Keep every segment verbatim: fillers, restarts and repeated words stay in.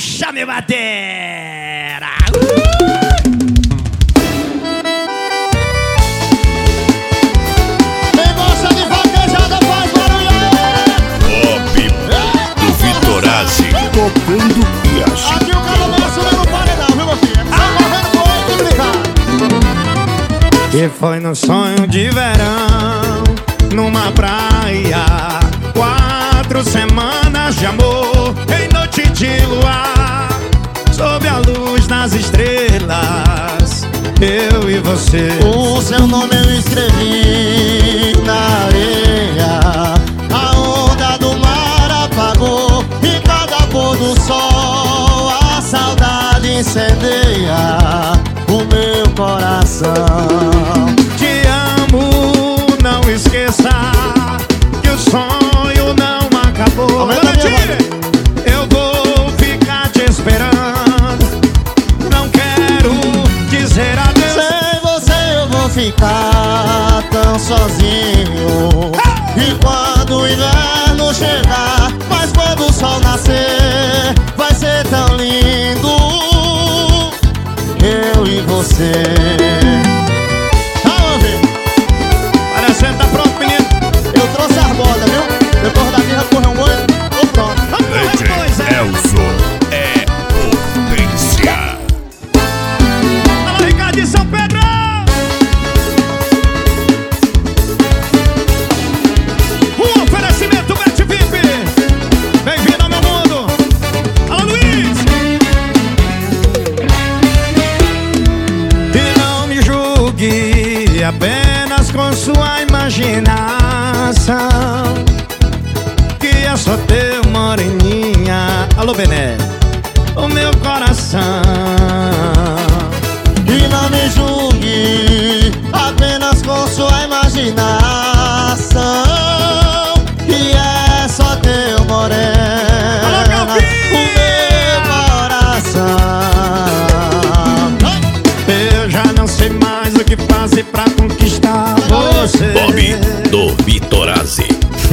Chame batera! Quem gosta de vaquejada faz barulho! Top do Vitorazzi. Tocando e agitando. Aqui o cara não assume no paredão, viu, meu filho? Sai correndo com ele e brincar. E foi no sonho de verão, numa praia, quatro semanas de amor, em noite de luar, sob a luz das estrelas, eu e você. O seu nome eu escrevi na areia, a onda do mar apagou, e cada pôr do sol a saudade incendeia o meu coração. Te amo, não esqueça que o sonho não acabou. Aumenta a minha Eu vou ficar te esperando, não quero dizer adeus. Sem você eu vou ficar tão sozinho, e quando o inverno chegar, mas quando o sol nascer, vai ser tão lindo, eu e você. Tá, ouvindo? Parecendo tá pronto, menino. Eu trouxe as bolas, viu? Depois da guerra correu um olho, tô pronto. Legend Elson é potência. Alô, Ricardo de São Pedro! Um oferecimento Bet V I P. Bem-vindo ao meu mundo. Alô, Luiz! E não me julgue apenas com sua imaginação, que é só teu moreninha. Alô, Bené, o meu coração. E não me julgue apenas com sua imaginação, que é só teu morena, o meu coração. Eu já não sei mais o que fazer pra conquistar você. Bob do Vitorazzi.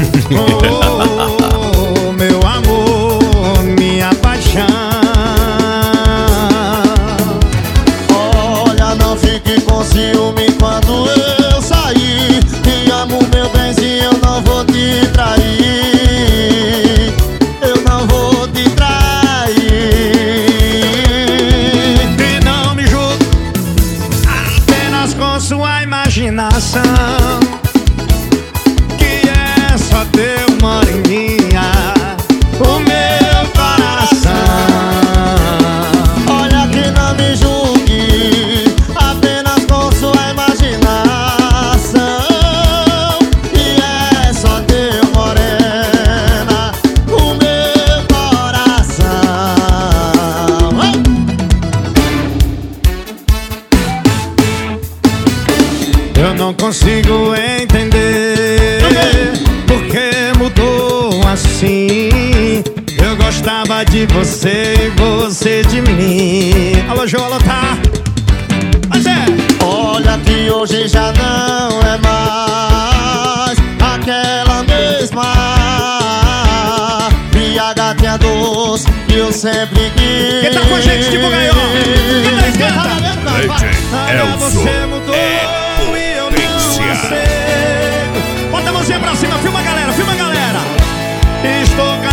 Oh, meu amor, minha paixão. Olha, não fique com ciúme quando eu sair, te amo, meu benzinho, eu não vou te trair, eu não vou te trair. E não me julgue apenas com sua imaginação, que é só teu moreninha, o meu coração. Olha que não me julgue apenas com sua imaginação, que é só teu morena, o meu coração. Eu não consigo entender por que mudou assim. Eu gostava de você e você de mim. Alô, João, tá? Mas é. Olha que hoje já não é mais aquela mesma Via gatinha doce que eu sempre quis. Quem tá com a gente, tipo ganhou? Quem tá esquenta? Legend Elson Você mudou é e eu não potência. aceito. Bota a mãozinha pra cima, filma a galera, filma a galera. Estou